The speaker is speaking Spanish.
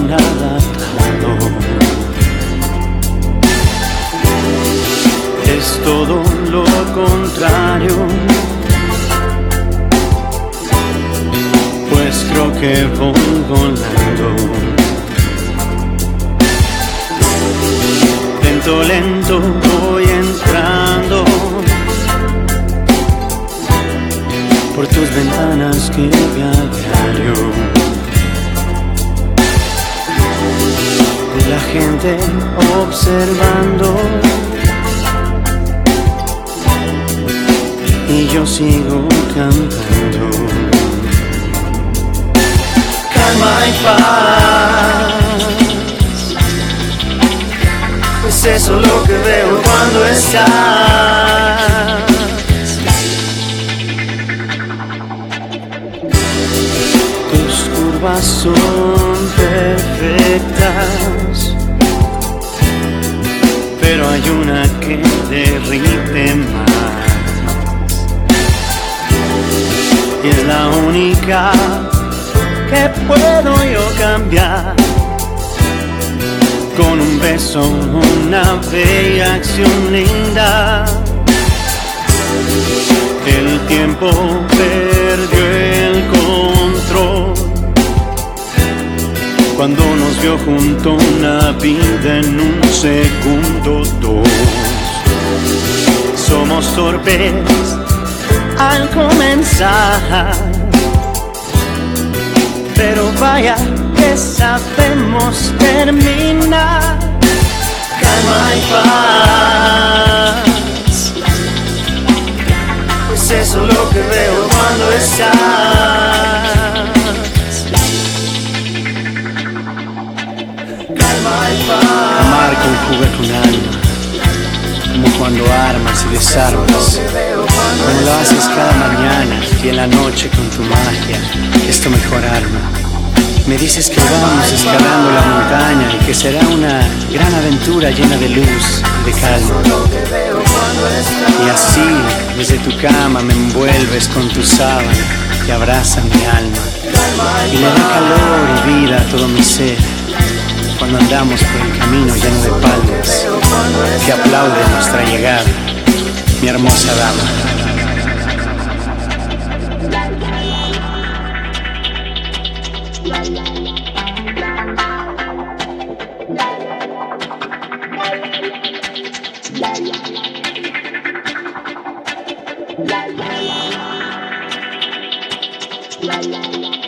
nada atado. Es todo lo contrario, pues creo que voy volando. Lento, lento voy entrando por tus ventanas que vi a diario. De la gente observando y yo sigo cantando. Calma y paz, pues eso es lo que veo cuando estás. Tus curvas son perfectas, pero hay una que derrite más, y es la única que puedo yo cambiar. Con un beso, una bella acción linda. El tiempo perdió el control cuando nos vio junto una vida en un segundo, dos. Somos torpes al comenzar, pero vaya que sabemos terminar. Calma y paz, pues eso es lo que veo cuando estás. Calma y paz. Amar conjuga con alma, como cuando armas y desarmas, como lo haces cada mañana y en la noche con tu magia, es tu mejor arma. Me dices que vamos escalando la montaña y que será una gran aventura llena de luz y de calma. Y así, desde tu cama me envuelves con tu sábana y abrazas mi alma. Y le da calor y vida a todo mi ser cuando andamos por el camino lleno de palmas que aplauden nuestra llegada, mi hermosa dama. La